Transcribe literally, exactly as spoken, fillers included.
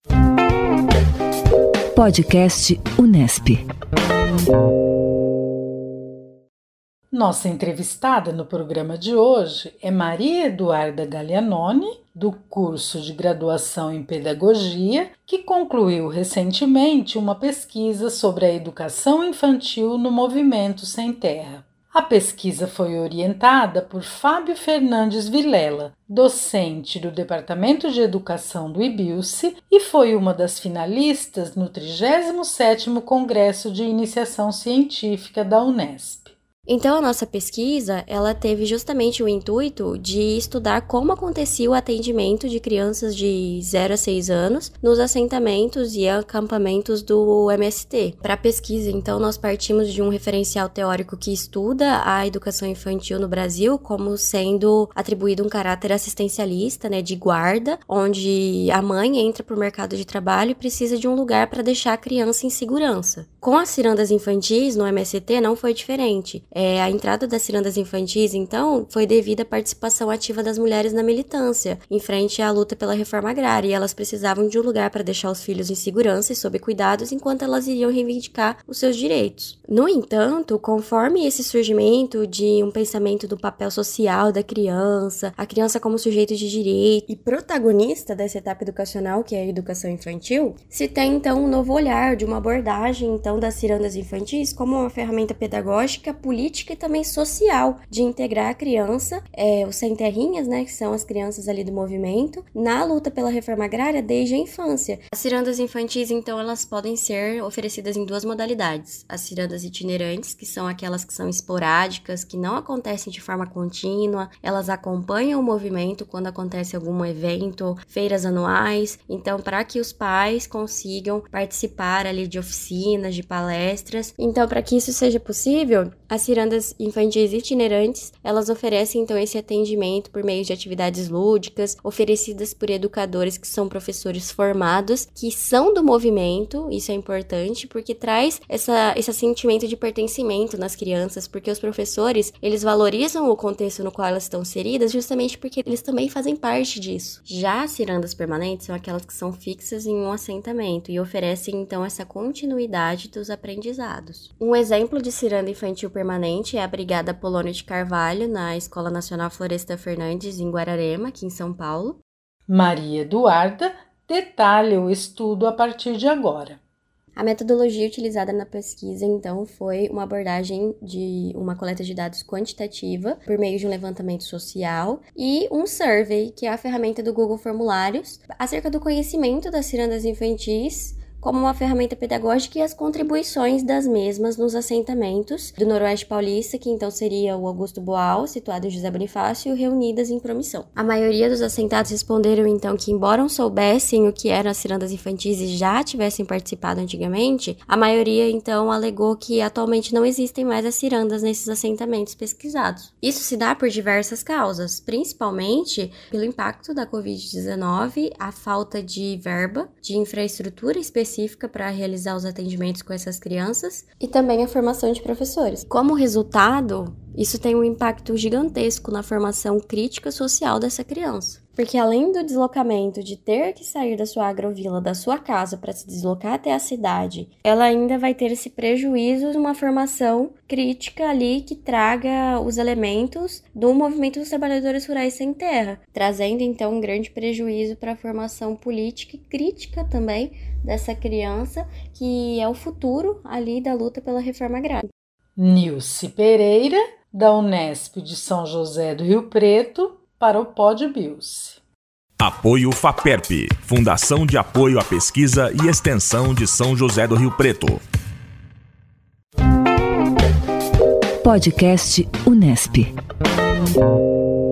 Podcast Unesp. Nossa entrevistada no programa de hoje é Maria Eduarda Gaglianoni, do curso de graduação em Pedagogia, que concluiu recentemente uma pesquisa sobre a educação infantil no Movimento Sem Terra. A pesquisa foi orientada por Fábio Fernandes Vilela, docente do Departamento de Educação do IBILSE, e foi uma das finalistas no trigésimo sétimo Congresso de Iniciação Científica da Unesp. Então, a nossa pesquisa, ela teve justamente o intuito de estudar como acontecia o atendimento de crianças de zero a seis anos nos assentamentos e acampamentos do M S T. Para a pesquisa, então, nós partimos de um referencial teórico que estuda a educação infantil no Brasil como sendo atribuído um caráter assistencialista, né, de guarda, onde a mãe entra para o mercado de trabalho e precisa de um lugar para deixar a criança em segurança. Com as cirandas infantis, no M S T, não foi diferente. É, a entrada das cirandas infantis, então, foi devido à participação ativa das mulheres na militância, em frente à luta pela reforma agrária, e elas precisavam de um lugar para deixar os filhos em segurança e sob cuidados, enquanto elas iriam reivindicar os seus direitos. No entanto, conforme esse surgimento de um pensamento do papel social da criança, a criança como sujeito de direito e protagonista dessa etapa educacional, que é a educação infantil, se tem, então, um novo olhar de uma abordagem, então, das cirandas infantis como uma ferramenta pedagógica, política e também social, de integrar a criança, é, os sem-terrinhas, né, que são as crianças ali do movimento, na luta pela reforma agrária desde a infância. As cirandas infantis, então, elas podem ser oferecidas em duas modalidades. As cirandas itinerantes, que são aquelas que são esporádicas, que não acontecem de forma contínua, elas acompanham o movimento quando acontece algum evento, feiras anuais, então, para que os pais consigam participar ali de oficinas, de palestras. Então, para que isso seja possível, as cirandas infantis itinerantes, elas oferecem, então, esse atendimento por meio de atividades lúdicas, oferecidas por educadores que são professores formados, que são do movimento. Isso é importante, porque traz essa, esse sentimento de pertencimento nas crianças, porque os professores, eles valorizam o contexto no qual elas estão inseridas, justamente porque eles também fazem parte disso. Já as cirandas permanentes são aquelas que são fixas em um assentamento e oferecem, então, essa continuidade dos aprendizados. Um exemplo de ciranda infantil permanente é a Brigada Polônio de Carvalho, na Escola Nacional Floresta Fernandes, em Guararema, aqui em São Paulo. Maria Eduarda detalha o estudo a partir de agora. A metodologia utilizada na pesquisa, então, foi uma abordagem de uma coleta de dados quantitativa por meio de um levantamento social e um survey, que é a ferramenta do Google Formulários, acerca do conhecimento das cirandas infantis como uma ferramenta pedagógica e as contribuições das mesmas nos assentamentos do Noroeste Paulista, que então seria o Augusto Boal, situado em José Bonifácio, e o Reunidas em Promissão. A maioria dos assentados responderam então que, embora soubessem o que eram as cirandas infantis e já tivessem participado antigamente, a maioria então alegou que atualmente não existem mais as cirandas nesses assentamentos pesquisados. Isso se dá por diversas causas, principalmente pelo impacto da covid dezenove, a falta de verba, de infraestrutura específica específica para realizar os atendimentos com essas crianças e também a formação de professores. Como resultado, isso tem um impacto gigantesco na formação crítica social dessa criança. Porque além do deslocamento, de ter que sair da sua agrovila, da sua casa, para se deslocar até a cidade, ela ainda vai ter esse prejuízo de uma formação crítica ali que traga os elementos do movimento dos trabalhadores rurais sem terra, trazendo então um grande prejuízo para a formação política e crítica também dessa criança, que é o futuro ali da luta pela reforma agrária. Nilce Pereira, da Unesp de São José do Rio Preto, para o Pod Bilse. Apoio FAPERP, Fundação de Apoio à Pesquisa e Extensão de São José do Rio Preto. Podcast Unesp.